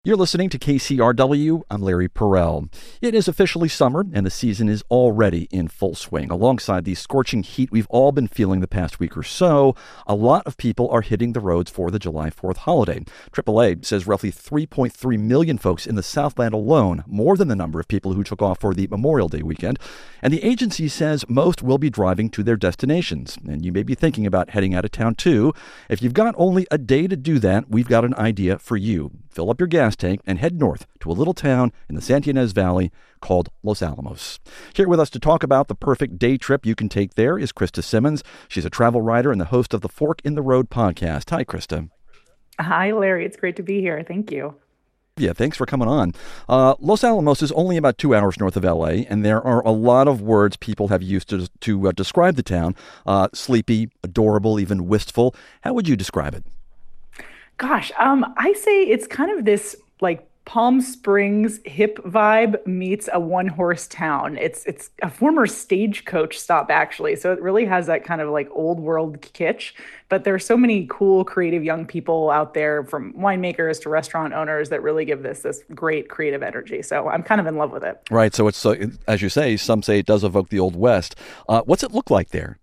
You're listening to KCRW. I'm Larry Perrell. It is officially summer, and the season is already in full swing. Alongside the scorching heat we've all been feeling the past week or so, a lot of people are hitting the roads for the July 4th holiday. AAA says roughly 3.3 million folks in the Southland alone, more than the number of people who took off for the Memorial Day weekend. And the agency says most will be driving to their destinations. And you may be thinking about heading out of town too. If you've got only a day to do that, we've got an idea for you. Fill up your gas tank and head north to a little town in the Santa Ynez Valley called Los Alamos. Here with us to talk about the perfect day trip you can take there is Krista Simmons. She's a travel writer and the host of the Fork in the Road podcast. Hi, Krista. Hi, Larry. It's great to be here. Thank you. Yeah, thanks for coming on. Los Alamos is only about 2 hours north of L.A., and there are a lot of words people have used to describe the town. Sleepy, adorable, even wistful. How would you describe it? Gosh, I say it's kind of this like Palm Springs hip vibe meets a one-horse town. It's a former stagecoach stop, actually. So it really has that kind of like old world kitsch. But there are so many cool, creative young people out there, from winemakers to restaurant owners, that really give this great creative energy. So I'm kind of in love with it. Right. So it's, as you say, some say it does evoke the Old West. What's it look like there?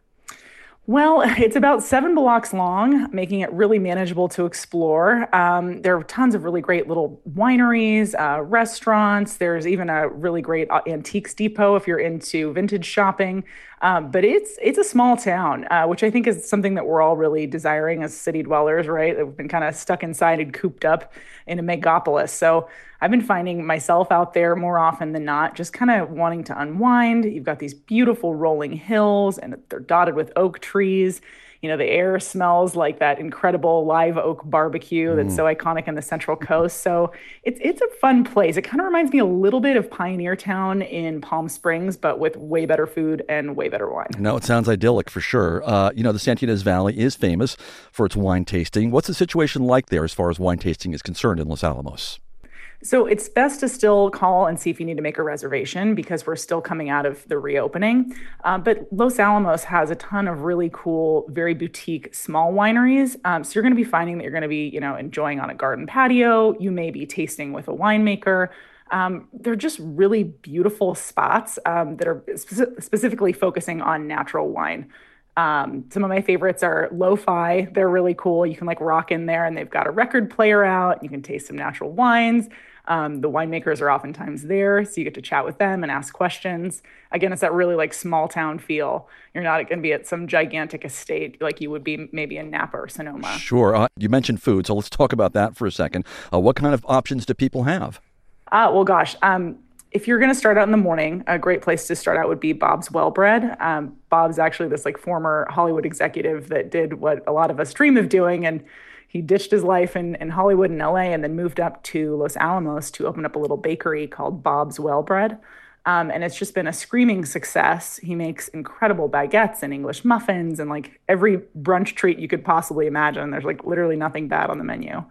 Well, it's about 7 blocks long, making it really manageable to explore. There are tons of really great little wineries, restaurants. There's even a really great antiques depot if you're into vintage shopping. But it's a small town, which I think is something that we're all really desiring as city dwellers, right? We've been kind of stuck inside and cooped up in a megapolis. So I've been finding myself out there more often than not, just kind of wanting to unwind. You've got these beautiful rolling hills, and they're dotted with oak trees. You know, the air smells like that incredible live oak barbecue that's so iconic in the Central Coast. So it's a fun place. It kind of reminds me a little bit of Pioneer Town in Palm Springs, but with way better food and way better wine. No, it sounds idyllic for sure. The Santa Ynez Valley is famous for its wine tasting. What's the situation like there as far as wine tasting is concerned in Los Alamos? So it's best to still call and see if you need to make a reservation, because we're still coming out of the reopening. But Los Alamos has a ton of really cool, very boutique small wineries. So you're going to be finding that you're going to be, enjoying on a garden patio. You may be tasting with a winemaker. They're just really beautiful spots that are specifically focusing on natural wine. Some of my favorites are Lo-Fi. They're really cool. You can rock in there, and they've got a record player out. You can taste some natural wines. The winemakers are oftentimes there, so you get to chat with them and ask questions. Again, it's that really small town feel. You're not going to be at some gigantic estate like you would be maybe in Napa or Sonoma. Sure. You mentioned food, so let's talk about that for a second. What kind of options do people have? Well, gosh, if you're going to start out in the morning, a great place to start out would be Bob's Well Bread. Bob's actually this former Hollywood executive that did what a lot of us dream of doing, and he ditched his life in Hollywood and LA and then moved up to Los Alamos to open up a little bakery called Bob's Well Bread. And it's just been a screaming success. He makes incredible baguettes and English muffins and every brunch treat you could possibly imagine. There's literally nothing bad on the menu.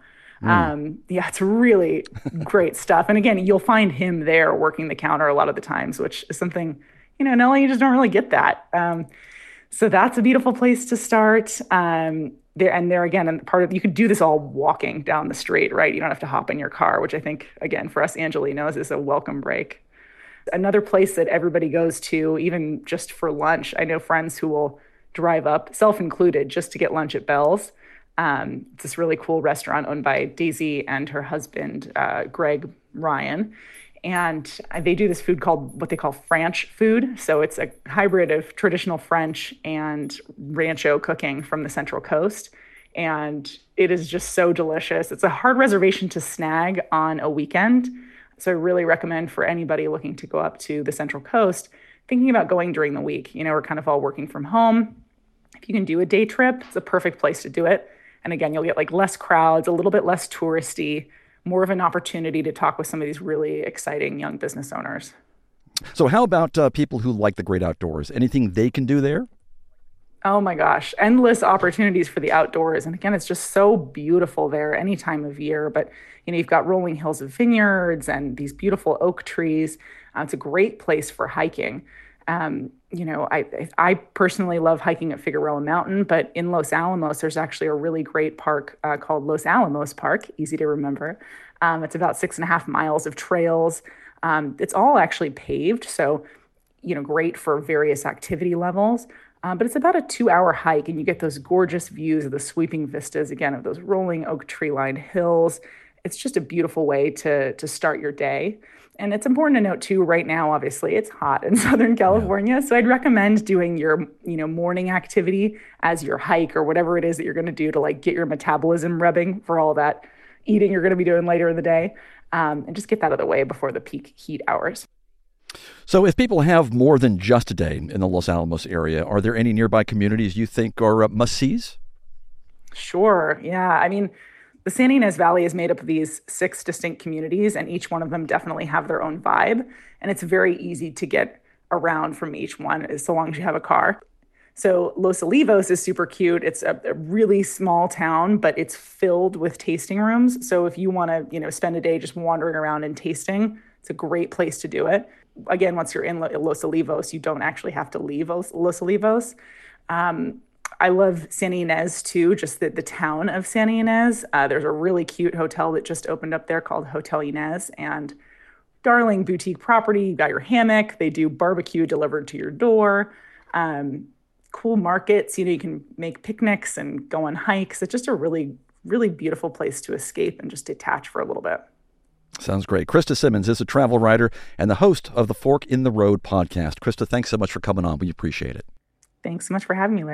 It's really great stuff. And again, you'll find him there working the counter a lot of the times, which is something, in LA, you just don't really get that. So that's a beautiful place to start. There again, and you could do this all walking down the street, right? You don't have to hop in your car, which I think, again, for us Angelinos is a welcome break. Another place that everybody goes to, even just for lunch, I know friends who will drive up, self included, just to get lunch at Bell's. It's this really cool restaurant owned by Daisy and her husband, Greg Ryan. And they do this food called what they call French food. So it's a hybrid of traditional French and rancho cooking from the Central Coast. And it is just so delicious. It's a hard reservation to snag on a weekend. So I really recommend for anybody looking to go up to the Central Coast, thinking about going during the week. We're kind of all working from home. If you can do a day trip, it's a perfect place to do it. And again, you'll get less crowds, a little bit less touristy, more of an opportunity to talk with some of these really exciting young business owners. So how about people who like the great outdoors? Anything they can do there? Oh my gosh, endless opportunities for the outdoors. And again, it's just so beautiful there any time of year. But, you've got rolling hills of vineyards and these beautiful oak trees. It's a great place for hiking. I personally love hiking at Figueroa Mountain, but in Los Alamos, there's actually a really great park called Los Alamos Park, easy to remember, It's about 6.5 miles of trails. It's all actually paved, so great for various activity levels. But it's about a 2-hour hike, and you get those gorgeous views of the sweeping vistas again of those rolling oak tree-lined hills. It's just a beautiful way to start your day. And it's important to note too, right now, obviously, it's hot in Southern California. So I'd recommend doing your, morning activity as your hike or whatever it is that you're going to do to like get your metabolism rubbing for all that eating you're going to be doing later in the day. And just get that out of the way before the peak heat hours. So if people have more than just a day in the Los Alamos area, are there any nearby communities you think are must-sees? Sure. Yeah. I mean, the Santa Ynez Valley is made up of these 6 distinct communities, and each one of them definitely have their own vibe. And it's very easy to get around from each one as long as you have a car. So Los Olivos is super cute. It's a really small town, but it's filled with tasting rooms. So if you want to, spend a day just wandering around and tasting, it's a great place to do it. Again, once you're in Los Olivos, you don't actually have to leave Los Olivos. I love Santa Ynez too, just the town of Santa Ynez. There's a really cute hotel that just opened up there called Hotel Ynez, and darling boutique property. You got your hammock. They do barbecue delivered to your door. Cool markets. You can make picnics and go on hikes. It's just a really, really beautiful place to escape and just detach for a little bit. Sounds great. Krista Simmons is a travel writer and the host of the Fork in the Road podcast. Krista, thanks so much for coming on. We appreciate it. Thanks so much for having me, Larry.